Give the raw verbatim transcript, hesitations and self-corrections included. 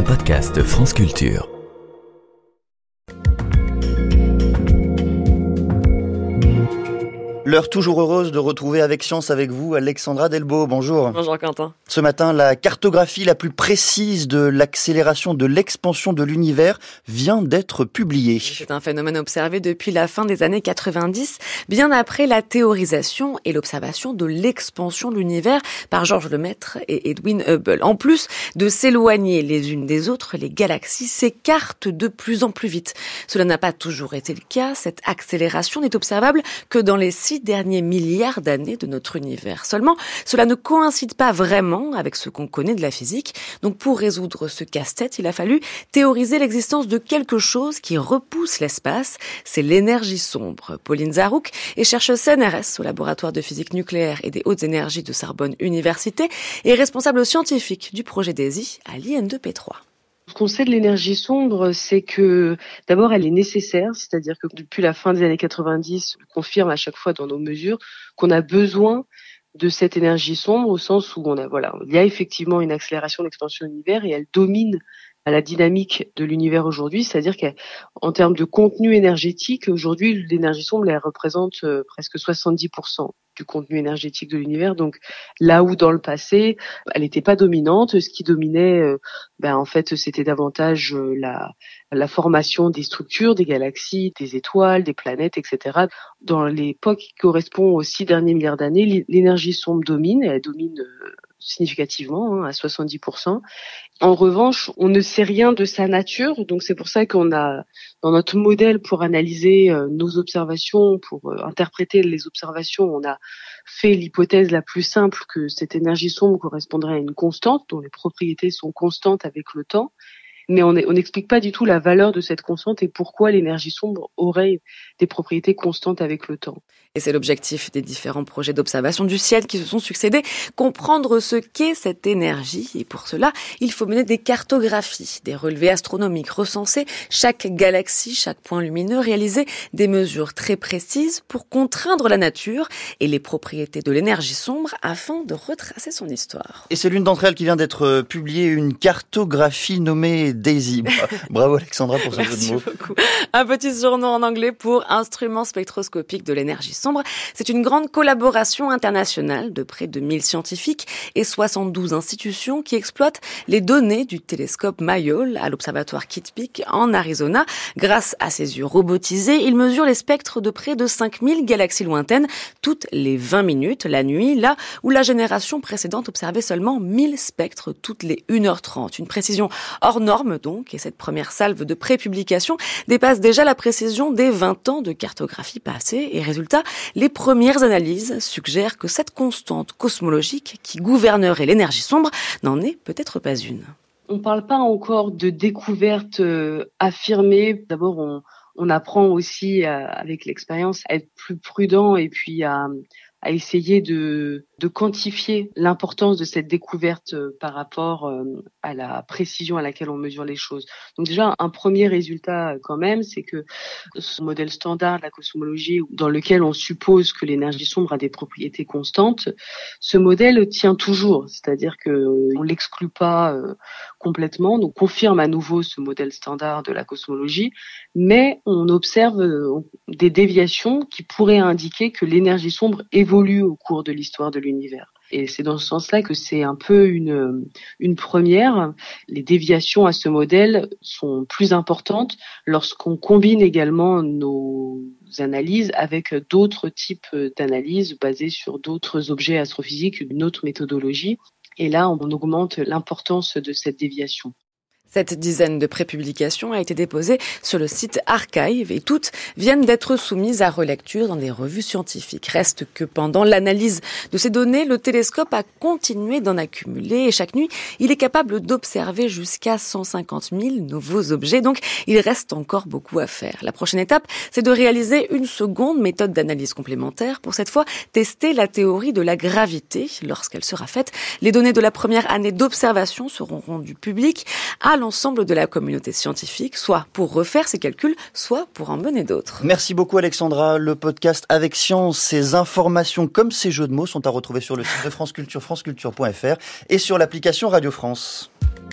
un podcast France Culture. L'heure toujours heureuse de retrouver avec Science avec vous Alexandra Delbo. Bonjour. Bonjour Quentin. Ce matin, la cartographie la plus précise de l'accélération de l'expansion de l'univers vient d'être publiée. C'est un phénomène observé depuis la fin des années quatre-vingt-dix, bien après la théorisation et l'observation de l'expansion de l'univers par Georges Lemaître et Edwin Hubble. En plus de s'éloigner les unes des autres, les galaxies s'écartent de plus en plus vite. Cela n'a pas toujours été le cas. Cette accélération n'est observable que dans les six derniers milliards d'années de notre univers. Seulement, cela ne coïncide pas vraiment avec ce qu'on connaît de la physique. Donc pour résoudre ce casse-tête, il a fallu théoriser l'existence de quelque chose qui repousse l'espace. C'est l'énergie sombre. Pauline Zarouk est chercheuse C N R S au laboratoire de physique nucléaire et des hautes énergies de Sorbonne Université et responsable scientifique du projet DESY à l'I N deux P trois. Ce qu'on sait de l'énergie sombre, c'est que d'abord elle est nécessaire, c'est-à-dire que depuis la fin des années quatre-vingt-dix, on confirme à chaque fois dans nos mesures qu'on a besoin de cette énergie sombre au sens où on a voilà, il y a effectivement une accélération de l'expansion de l'univers et elle domine à la dynamique de l'univers aujourd'hui, c'est-à-dire qu'en termes de contenu énergétique, aujourd'hui l'énergie sombre elle représente euh, presque soixante-dix pour cent du contenu énergétique de l'univers. Donc là où dans le passé, elle n'était pas dominante, ce qui dominait, euh, ben en fait, c'était davantage euh, la la formation des structures, des galaxies, des étoiles, des planètes, et cetera. Dans l'époque qui correspond aux six derniers milliards d'années, l'énergie sombre domine, et elle domine euh, significativement, hein, à soixante-dix pour cent. En revanche, on ne sait rien de sa nature, donc c'est pour ça qu'on a, dans notre modèle pour analyser euh, nos observations, pour euh, interpréter les observations, on a fait l'hypothèse la plus simple que cette énergie sombre correspondrait à une constante, dont les propriétés sont constantes avec le temps. Mais on n'explique pas du tout la valeur de cette constante et pourquoi l'énergie sombre aurait des propriétés constantes avec le temps. Et c'est l'objectif des différents projets d'observation du ciel qui se sont succédés, comprendre ce qu'est cette énergie. Et pour cela, il faut mener des cartographies, des relevés astronomiques, recenser chaque galaxie, chaque point lumineux, réaliser des mesures très précises pour contraindre la nature et les propriétés de l'énergie sombre afin de retracer son histoire. Et c'est l'une d'entre elles qui vient d'être publiée, une cartographie nommée DESY. Bravo Alexandra pour ce jeu de mots. Beaucoup. Un petit surnom en anglais pour instrument spectroscopique de l'énergie sombre. C'est une grande collaboration internationale de près de mille scientifiques et soixante-douze institutions qui exploitent les données du télescope Mayol à l'observatoire Kitt Peak en Arizona. Grâce à ses yeux robotisés, il mesure les spectres de près de cinq mille galaxies lointaines toutes les vingt minutes la nuit, là où la génération précédente observait seulement mille spectres toutes les une heure trente. Une précision hors norme donc, et cette première salve de prépublication dépasse déjà la précision des vingt ans de cartographie passée. Et résultat, les premières analyses suggèrent que cette constante cosmologique qui gouvernerait l'énergie sombre n'en est peut-être pas une. On ne parle pas encore de découverte euh, affirmée. D'abord, on, on apprend aussi euh, avec l'expérience à être plus prudent et puis à, à essayer de, de quantifier l'importance de cette découverte euh, par rapport euh, à la précision à laquelle on mesure les choses. Donc déjà, un premier résultat euh, quand même, c'est que ce modèle standard de la cosmologie, dans lequel on suppose que l'énergie sombre a des propriétés constantes, ce modèle tient toujours, c'est-à-dire que euh, on l'exclut pas euh, complètement, donc on confirme à nouveau ce modèle standard de la cosmologie, mais on observe euh, des déviations qui pourraient indiquer que l'énergie sombre évolue au cours de l'histoire de l'univers. Et c'est dans ce sens-là que c'est un peu une, une première. Les déviations à ce modèle sont plus importantes lorsqu'on combine également nos analyses avec d'autres types d'analyses basées sur d'autres objets astrophysiques, une autre méthodologie. Et là, on augmente l'importance de cette déviation. Cette dizaine de prépublications a été déposée sur le site Archive et toutes viennent d'être soumises à relecture dans des revues scientifiques. Reste que pendant l'analyse de ces données, le télescope a continué d'en accumuler et chaque nuit, il est capable d'observer jusqu'à cent cinquante mille nouveaux objets. Donc, il reste encore beaucoup à faire. La prochaine étape, c'est de réaliser une seconde méthode d'analyse complémentaire pour cette fois tester la théorie de la gravité. Lorsqu'elle sera faite, les données de la première année d'observation seront rendues publiques à l'ensemble de la communauté scientifique, soit pour refaire ses calculs, soit pour en mener d'autres. Merci beaucoup Alexandra. Le podcast Avec Science, ces informations comme ces jeux de mots sont à retrouver sur le site de France Culture, franceculture point f r et sur l'application Radio France.